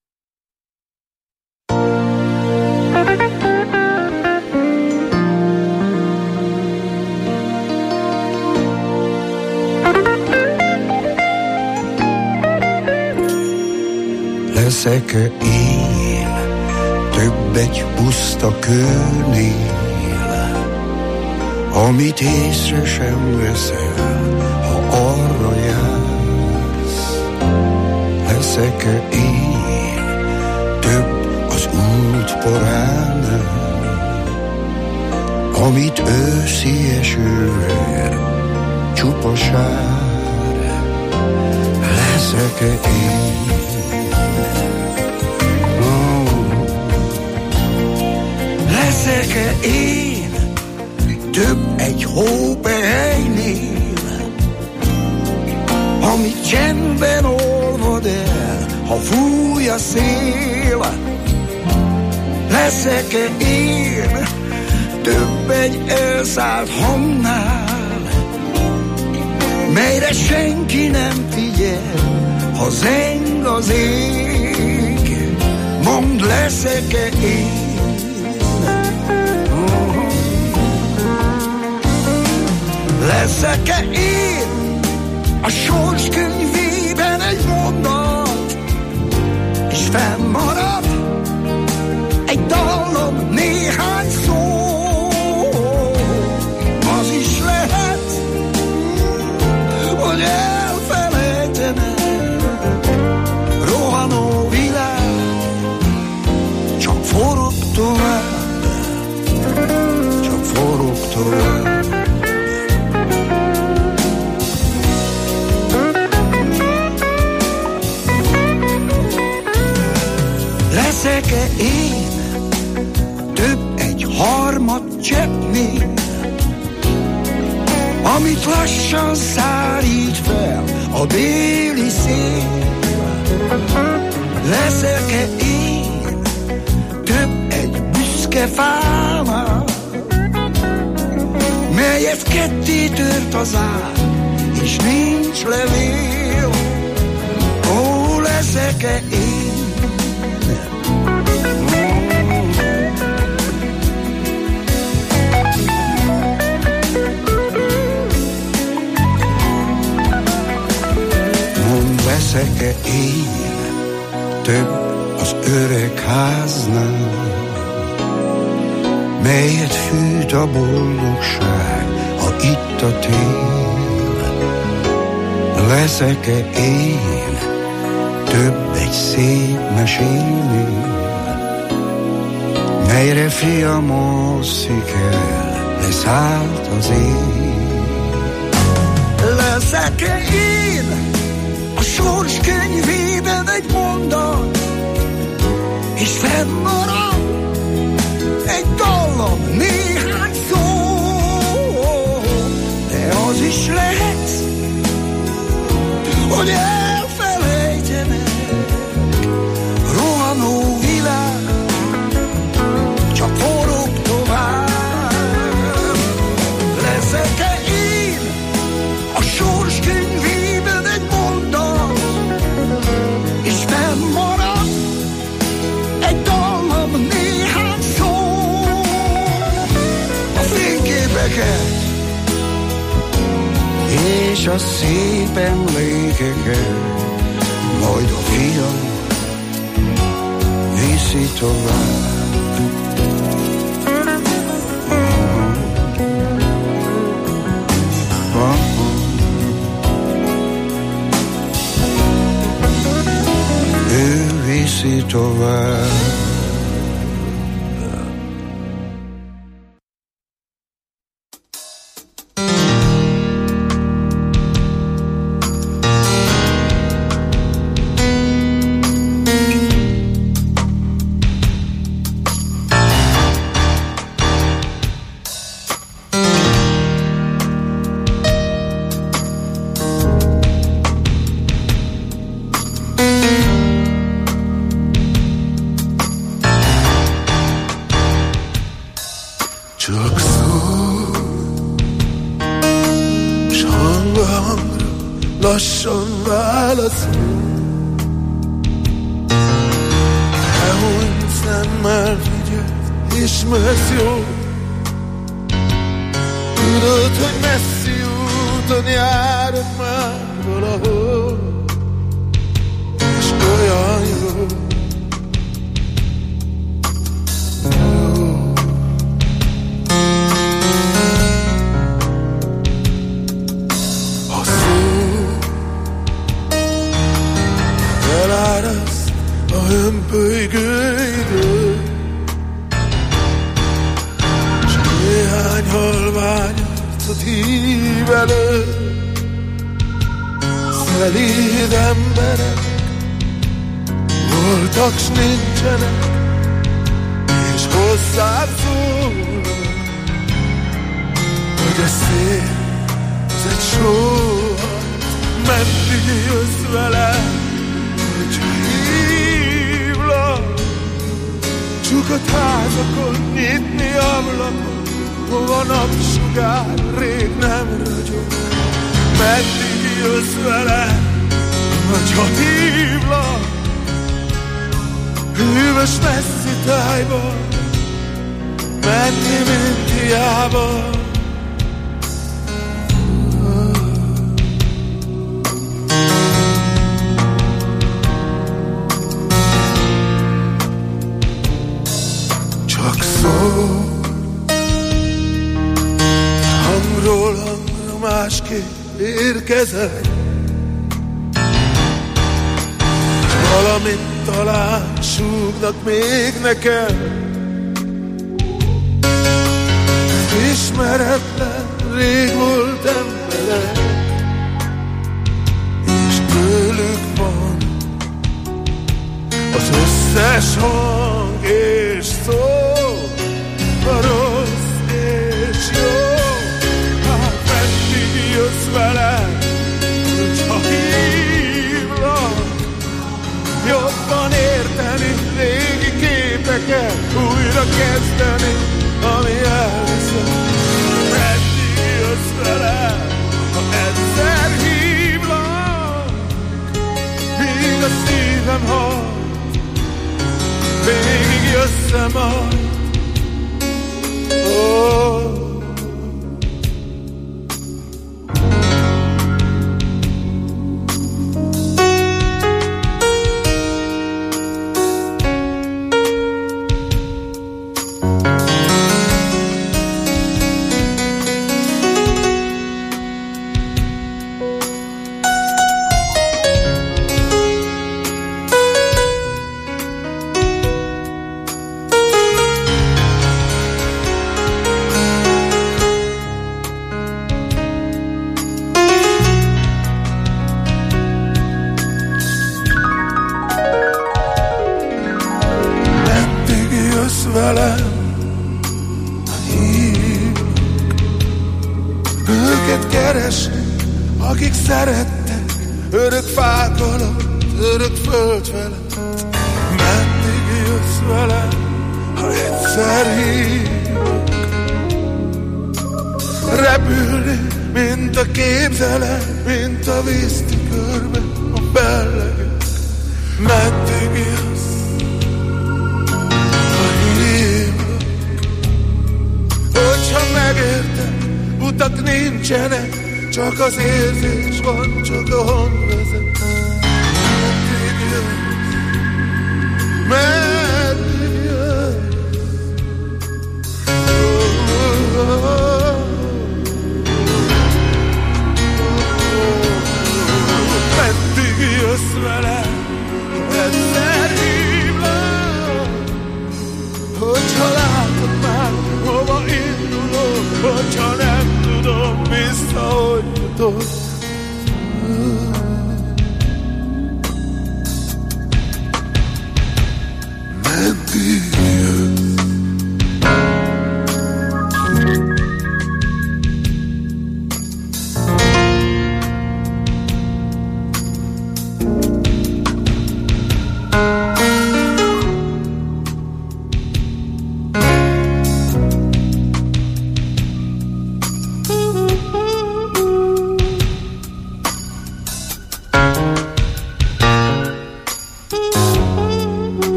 Leszek-e én több egy puszta kőnél, amit észre sem veszel, ha arra jársz? Leszek-e én több az útporánál, amit őszi esővel csupa sár? Leszek-e én Leszek-e én több egy hópehelynél, amit csendben olvad el, ha fúj a szél? Leszek-e én több egy elszállt hangnál, melyre senki nem figyel, ha zeng az ég? Mondd, leszek-e én Leszek-e én a sors könyvében egy mondat, és fennmarad egy dallam, néhány szó? Az is lehet, hogy elfelejtenem, rohanó világ csak forog tovább, csak forog tovább. Leszek-e én több egy harmad cseppnél, amit lassan szárít fel a déli szél? Leszek-e én több egy büszke fánál, melyet ketté tört az ág, és nincs levél? Ó, leszek-e én Leszek-e én több az öreg háznál, melyet fűt a boldogság, ha itt a tél? Leszek-e én több egy szép mesénél, melyre fiam alszik el, leszállt az ég? Leszek-e én a sors könyvében egy mondat, és fennmarad egy dallam, néhány szó? De az is lehet, hogy elfelejtenek, rohanó világ csak forog tovább. Leszek-e én a sors könyvében egy mondat, és fennmarad egy dallam, néhány szó? A fényképeket és a szép emlékeket majd a fiam viszi tovább. tovább. Csak szó, s hangba hangra lassan válaszol. Ne hunyd szemmel, figyelj, ismersz jól. Tudod, hogy messzi úton járok már valahol, és olyan jó. Eláraszt a hömpölygő idő, s néhány halvány arcot hív elő. Szelíd emberek voltak, s nincsenek, és hozzád szólnak, hogy a szél az egy sóhajt. Meddig jössz velem, hogy hívlak, csukat házakon, nyitni ablakon, hova napsugár rég nem ragyog. Meddig jössz velem, hogyha hívlak, hűvös messzi tájba, menni mint hiába. Csak szól, hangról hangra másképp érkezel, valamit talán súgnak még nekem. Ismeretlen, rég volt emberek, és tőlük van az összes hang és szó, a rossz és jó. Hát meddig jössz velem, hogyha hívlak, jobban érteni régi képeket, újra kezdeni, ami elveszett. Meddig jössz velem, ha egyszer hívlak, míg a szívem hal, végig jössz-e majd? Oh. Akik szerettek, örök fák alatt, örök föld felett. Meddig jössz velem, ha egyszer hívok? Repülni, mint a képzelem, mint a víztükörbe a bellegek. Meddig jössz, ha hívok? Hogyha megértem, utak nincsenek, csak az érzés van, csak a hang vezet. Meddig jössz, meddig jössz, oh, oh, oh. Meddig jössz velem, egyszer hívlak,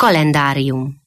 Kalendárium.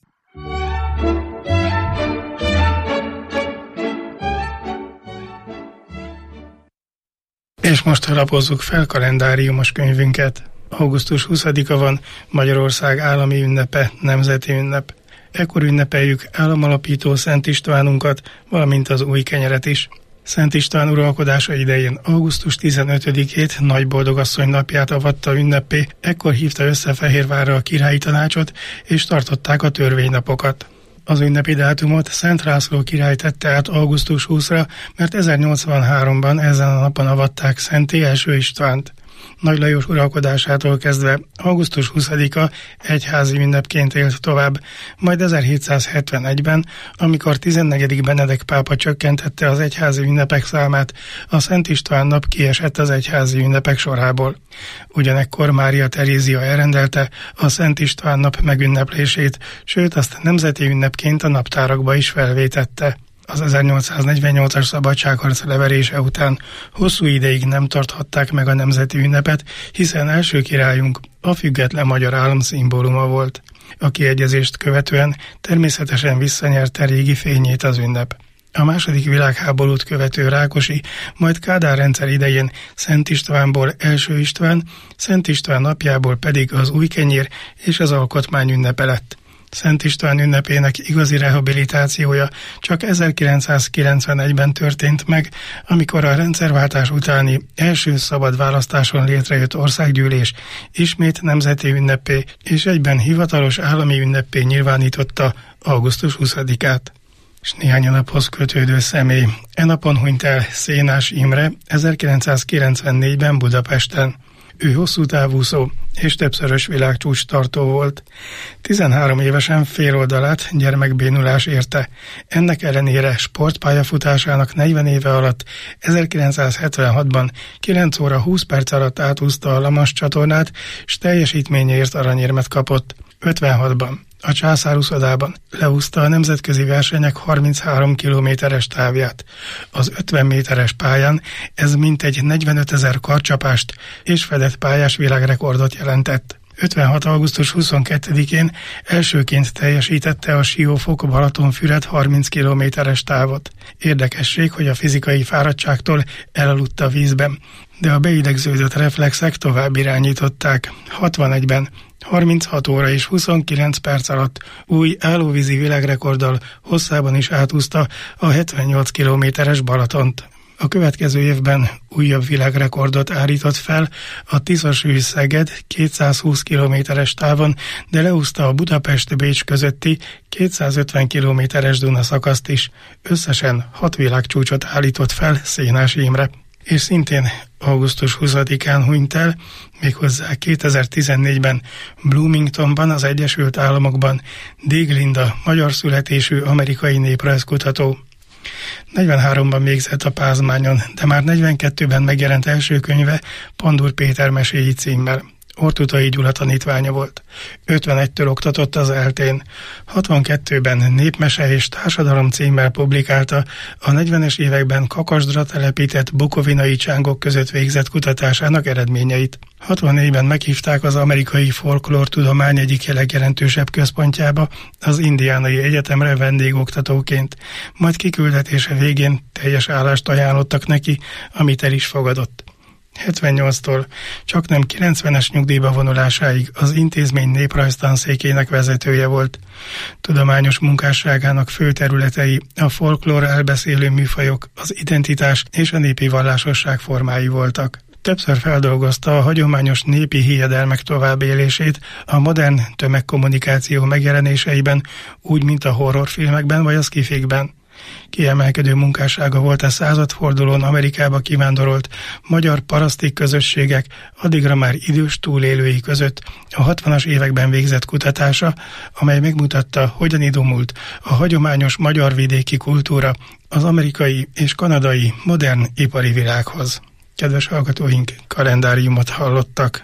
És most lapozzuk fel kalendáriumos könyvünket. augusztus huszadika van, Magyarország állami ünnepe, nemzeti ünnep. Ekkor ünnepeljük államalapító Szent Istvánunkat, valamint az új kenyeret is. Szent István uralkodása idején augusztus tizenötödikét Nagyboldogasszony napját avatta ünnepé, ekkor hívta össze Fehérvárra a királyi tanácsot, és tartották a törvénynapokat. Az ünnepi dátumot Szent László király tette át augusztus huszadikára, mert ezernyolcvanháromban ezen a napon avatták Szenté első Istvánt. Nagy Lajos uralkodásától kezdve augusztus huszadika egyházi ünnepként élt tovább, majd ezerhétszázhetvenegyben, amikor tizennegyedik Benedek pápa csökkentette az egyházi ünnepek számát, a Szent István nap kiesett az egyházi ünnepek sorából. Ugyanekkor Mária Terézia elrendelte a Szent István nap megünneplését, sőt azt nemzeti ünnepként a naptárakba is felvétette. Az ezernyolcszáznegyvennyolcas szabadságharc leverése után hosszú ideig nem tarthatták meg a nemzeti ünnepet, hiszen első királyunk a független magyar állam szimbóluma volt. A kiegyezést követően természetesen visszanyerte régi fényét az ünnep. A második világháborút követő Rákosi, majd Kádár rendszer idején Szent Istvánból első István, Szent István napjából pedig az új kenyér és az alkotmány ünnepe lett. Szent István ünnepének igazi rehabilitációja csak ezerkilencszázkilencvenegyben történt meg, amikor a rendszerváltás utáni első szabad választáson létrejött országgyűlés ismét nemzeti ünnepé és egyben hivatalos állami ünnepé nyilvánította augusztus huszadikát. És néhány naphoz kötődő személy. E napon hunyt el Szénás Imre ezerkilencszázkilencvennégyben Budapesten. Ő hosszú távúszó és többszörös világcsúcs tartó volt. tizenhárom évesen féloldalát gyermekbénulás érte. Ennek ellenére sportpályafutásának negyven éve alatt ezerkilencszázhetvenhatban kilenc óra húsz perc alatt átúszta a Lamas csatornát, s teljesítményéért aranyérmet kapott. ötvenhatban a császárúszodában leúszta a nemzetközi versenyek harminchárom kilométeres távját. Az ötven méteres pályán ez mintegy negyvenötezer karcsapást és fedett pályás világrekordot jelentett. ötvenhat augusztus huszonkettedikén elsőként teljesítette a Siófok Balatonfüred harminc kilométeres távot. Érdekesség, hogy a fizikai fáradtságtól elaludt a vízben, de a beidegződött reflexek tovább irányították. hatvanegyben harminchat óra és huszonkilenc perc alatt új állóvízi világrekorddal hosszában is átúszta a hetvennyolc kilométeres Balatont. A következő évben újabb világrekordot állított fel a Tiszasű-Szeged kétszázhúsz kilométeres távon, de leúszta a Budapest-Bécs közötti kétszázötven kilométeres Duna szakaszt is. Összesen hat világcsúcsot állított fel Szénás Imre. És szintén augusztus huszadikán hunyt el, méghozzá kétezer-tizennégyben Bloomingtonban, az Egyesült Államokban Dig Linda, magyar születésű amerikai néprajzkutató. negyvenháromban végzett a Pázmányon, de már negyvenkettőben megjelent első könyve Pandur Péter meséi címmel. Ortutai Gyula tanítványa volt. ötvenegytől oktatott az eltén. hatvankettőben Népmese és társadalom címmel publikálta a negyvenes években Kakasdra telepített bukovinai csángok között végzett kutatásának eredményeit. hatvannégyben meghívták az amerikai folklórtudomány egyik legjelentősebb központjába, az Indiánai Egyetemre vendégoktatóként, majd kiküldetése végén teljes állást ajánlottak neki, amit el is fogadott. hetvennyolctól csaknem kilencvenes nyugdíjba vonulásáig az intézmény néprajztanszékének vezetője volt. Tudományos munkásságának fő területei a folklór elbeszélő műfajok, az identitás és a népi vallásosság formái voltak. Többször feldolgozta a hagyományos népi hiedelmek továbbélését a modern tömegkommunikáció megjelenéseiben, úgy, mint a horrorfilmekben vagy a szkifikben. Kiemelkedő munkássága volt a századfordulón Amerikába kivándorolt magyar paraszti közösségek, addigra már idős túlélői között a hatvanas években végzett kutatása, amely megmutatta, hogyan idomult a hagyományos magyar vidéki kultúra az amerikai és kanadai modern ipari világhoz. Kedves hallgatóink, kalendáriumot hallottak.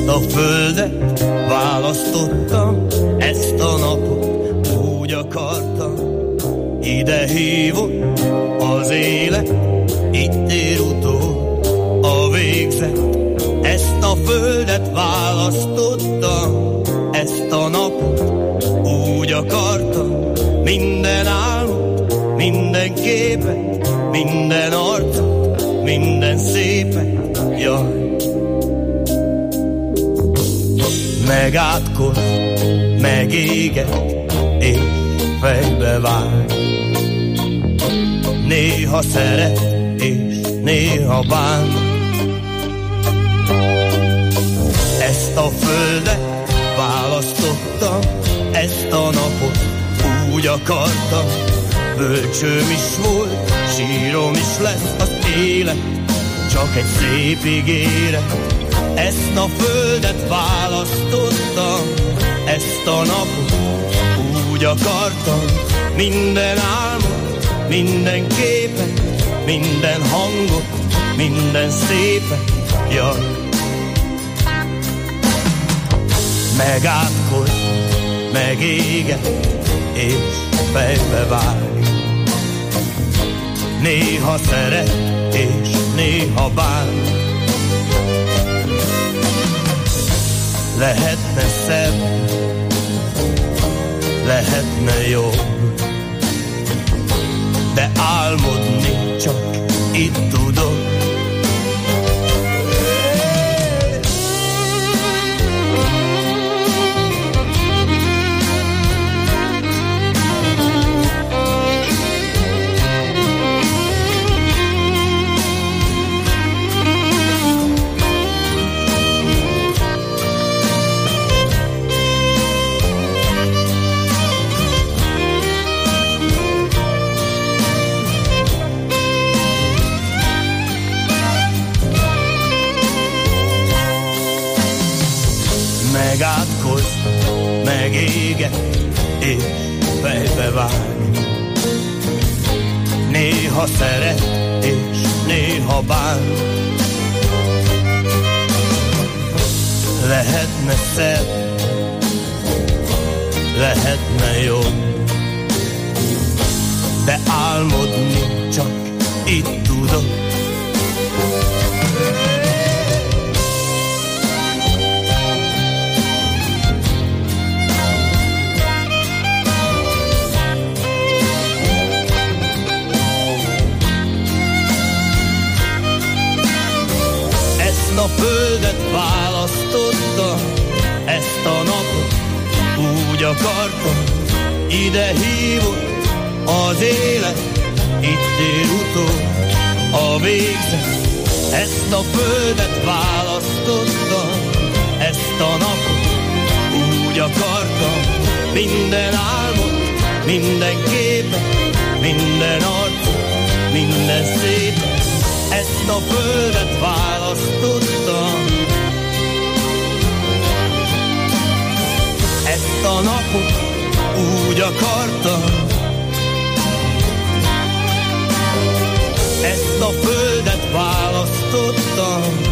Ezt a földet választottam, ezt a napot úgy akartam. Ide hívott az élet, itt ér utol a végzet. Ezt a földet választottam, ezt a napot úgy akartam. Minden álmot, minden képet, minden arcot, minden szépet, jaj. Megátkoz, megéget, és fejbe vág. Néha szeret, és néha bán. Ezt a földet választottam, ezt a napot úgy akartam. Bölcsőm is volt, sírom is lesz az élet, csak egy szép ígéret. Ezt a földet választottam, ezt a napot úgy akartam. Minden álmot, minden képet, minden hangot, minden szépet, jaj. Megátkoz, megéget, és fejbe vág. Néha szeret, és néha bán. Lehetne szebb, lehetne jobb, de álmodni csak itt tudok. Megátkoz, megéget, és fejbe vág. Néha szeret, és néha bán. Lehetne szebb, lehetne jobb, de álmodni csak itt tudok. A földet választottam, ezt a napot úgy akartam. Ide hívott az élet, itt ér utol a végzet. Ezt a földet választottam, ezt a napot úgy akartam. Minden álmot, minden képet, minden arcot, minden szépet. Ezt a földet választottam, ezt a napot úgy akartam. Ezt a földet választottam.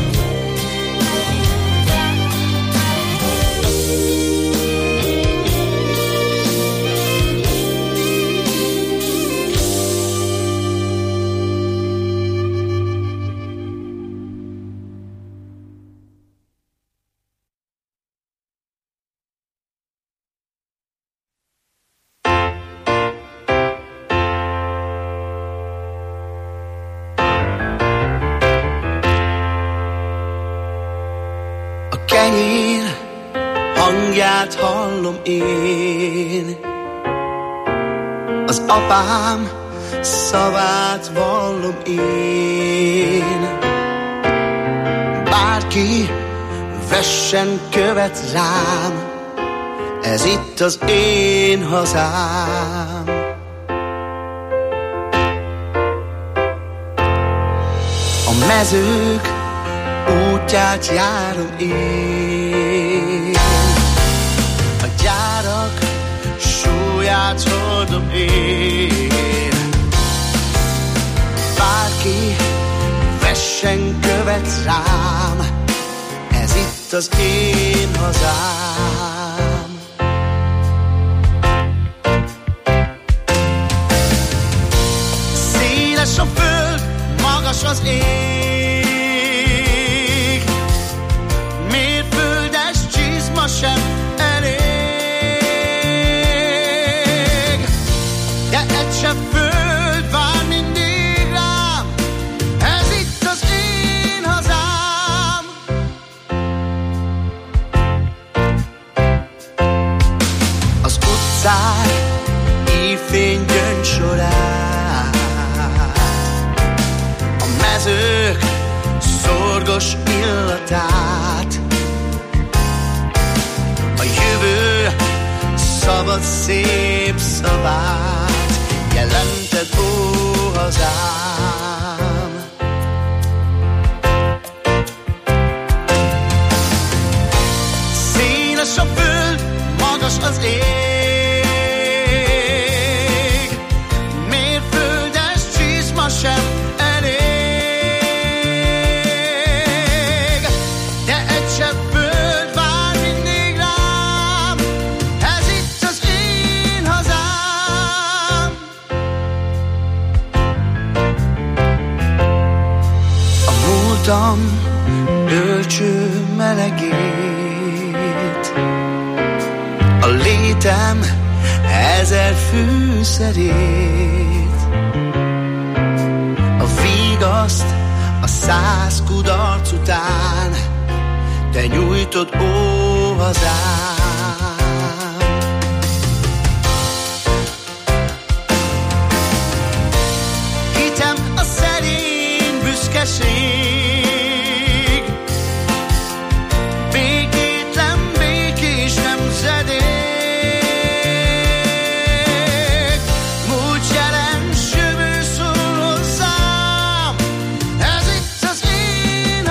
Kenyér hangját hallom én, az apám szavát vallom én. Bárki vessen követ rám, ez itt az én hazám. A mezők útját járom én, a gyárak súlyát hordom én. Bárki vessen követ rám, ez itt az én hazám. Széles a föld, magas az ég, mérföldes csizma sem elég, de egy se föld vár mindig rám, ez itt az én hazám. Az utcák éjfény gyöngy során, a mezők szorgos illatát, a jövő szabad szép szavát jelented, ó hazám. Széles a föld, magas az ég, mérföldes csizma sem elég, de egy se föld vár mindig rám, ez itt az én hazám. A múltam bölcső melegét, a létem ezer fűszerét, a vigaszt a száz kudarc után te nyújtod, ó hazám. Hitem a szerény büszkeség, békétlen békés nemzedék, múlt jelen jövő szól hozzám, ez itt az én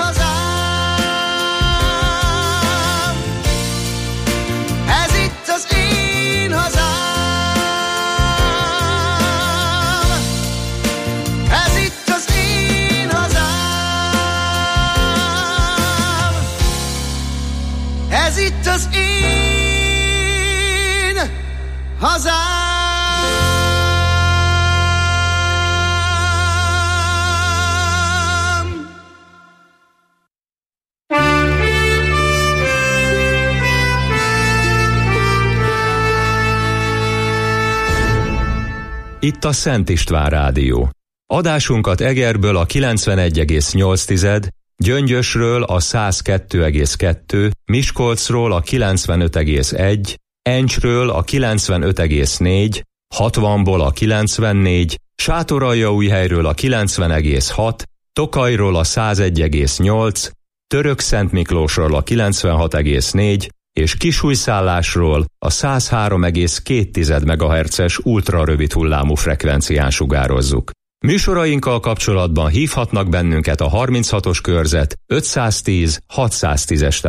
hazám. Ez itt az én hazám. Ez itt az én hazám. Ez itt az én hazám. Itt a Szent István Rádió. Adásunkat Egerből a kilencvenegy egész nyolc, Gyöngyösről a száz kettő egész kettő, Miskolcról a kilencvenöt egész egy, Encsről a kilencvenöt egész négy, hatvanból a kilencvennégy, Sátoraljaújhelyről a kilencven egész hat, Tokajról a százegy egész nyolc, Törökszentmiklósról a kilencvenhat egész négy, és Kisújszállásról a száz három egész két megahertzes ultrarövid hullámú frekvencián sugározzuk. Műsorainkkal kapcsolatban hívhatnak bennünket a harminchatos körzet ötszáztíz hatszáztízes